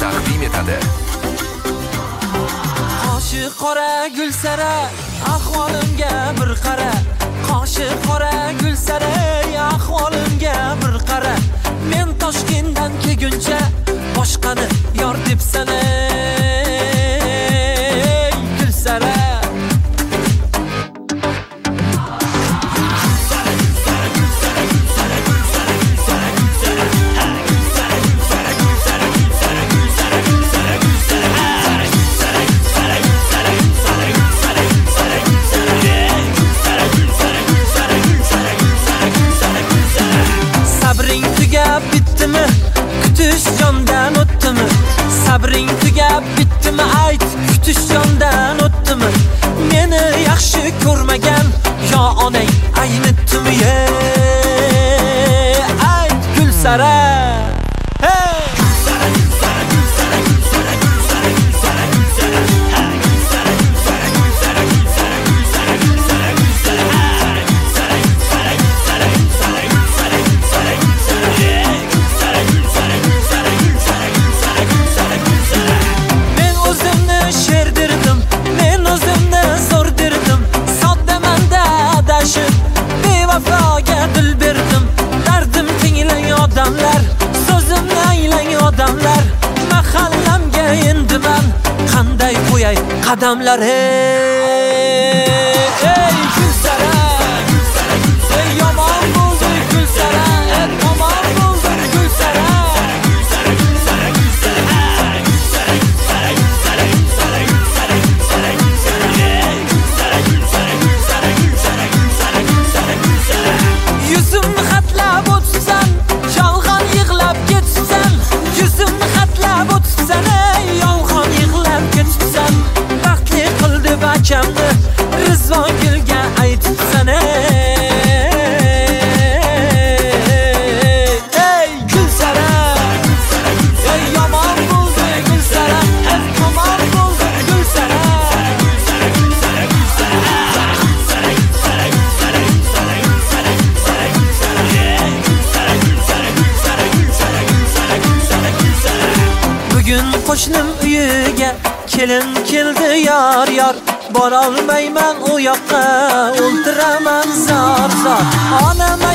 taqdim etadi. Qoshi qora gulsara, ahvolimga bir qara. Qoshi qora gulsara, ahvolimga bir qara. Men Toshkentdan kelguncha boshqani yor debsan ey gulsara. Sabring tugab bitdimi? Kutish jondan o'tdimi? Sabring tugab bitdimi? Ayt, kutish jondan o'tdimi? Meni yaxshi ko'rmagan yo onang aynitdimi? Ayt gulsara. Hey! Mahallamga endi men qanday qo'yay qadamlar hey gulsara. Ey yomon bo'ldi gulsara, yomon bo'ldi gulsara. Yuzimni xatlab o'tsan, yolg'on yig'lab ketsan. Yuzimni xatlab o'tsan, yolg'on yig'lab ketsan. Baxtli qil deb akamni Rizvon gulga aytsan ey gulsara. Ey yomon bo'ldi gulsara, yomon bo'ldi gulsara. Bugun qo'shnim uyiga kelin keldi yor yor. Borolmayman u yoqqa, o'ltiraman zor zor. Onam